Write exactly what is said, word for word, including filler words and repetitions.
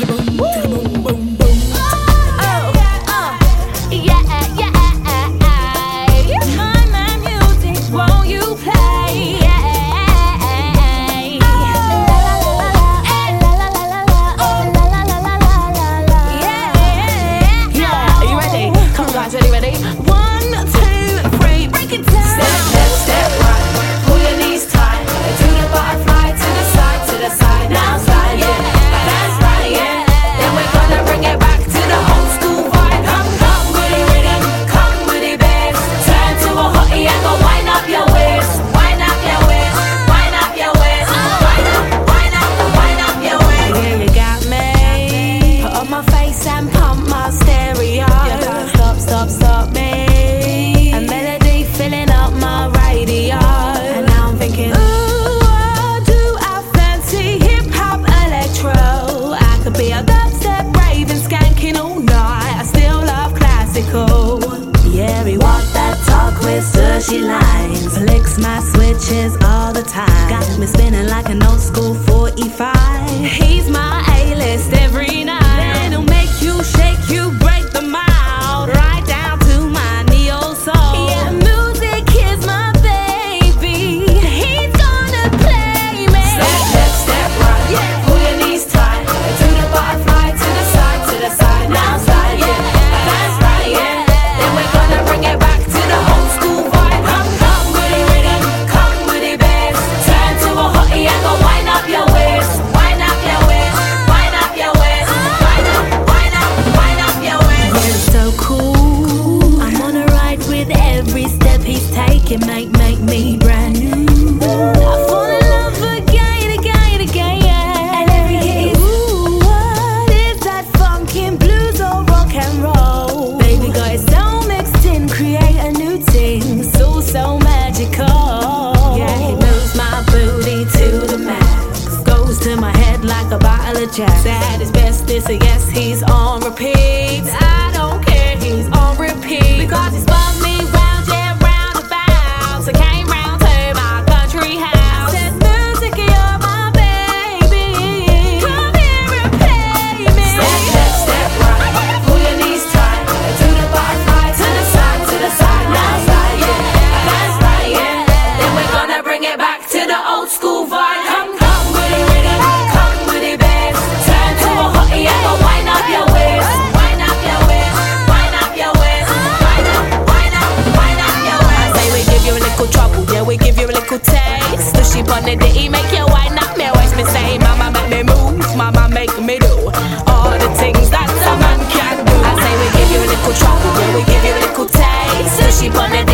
She lines, licks my switches all the time. Got me spinning like an old school forty-five. He's my A-list every night. Then he'll make you shake, you break the mold, right down to my neo soul. Yeah, music is my baby. He's gonna play me. Step left, step right. Yeah. Pull your knees tight. Do the butterfly to the side, to the side. Now slide, yeah. That's right, yeah. Then we're gonna bring it back to the old school. It might make me brand new. I fall in love again, again, again. And every hit is, ooh, what is that funkin' blues or rock and roll? Baby got it so mixed in, create a new thing, so, so magical. Yeah, he moves my booty to the max, goes to my head like a bottle of Jack. At his best, this a yes, he's on repeat. I don't care, he's on repeat, because he spun me round, yeah. I came round to my country house. Said, music, you're my baby. Come here and play me. Step left, step right. Pull your knees tight. Do the butterfly to the side, to the side. Now slide, yeah. That's right, yeah. Then we're gonna bring it back to the old school vibe. Come, come with the rhythm, come with the bass. Turn to a hottie and go wind up your waist. Wind up your waist, wind up your waist. Wind up, wind up, wind up your waist. Say we give you a little trouble, yeah, we give you a little taste. So she on the ditty, make you wind up me waist. Me say, mama make me move, mama make me do all the things that a man can do. I say we give you a little trouble, yeah, we give you a little taste. So she on the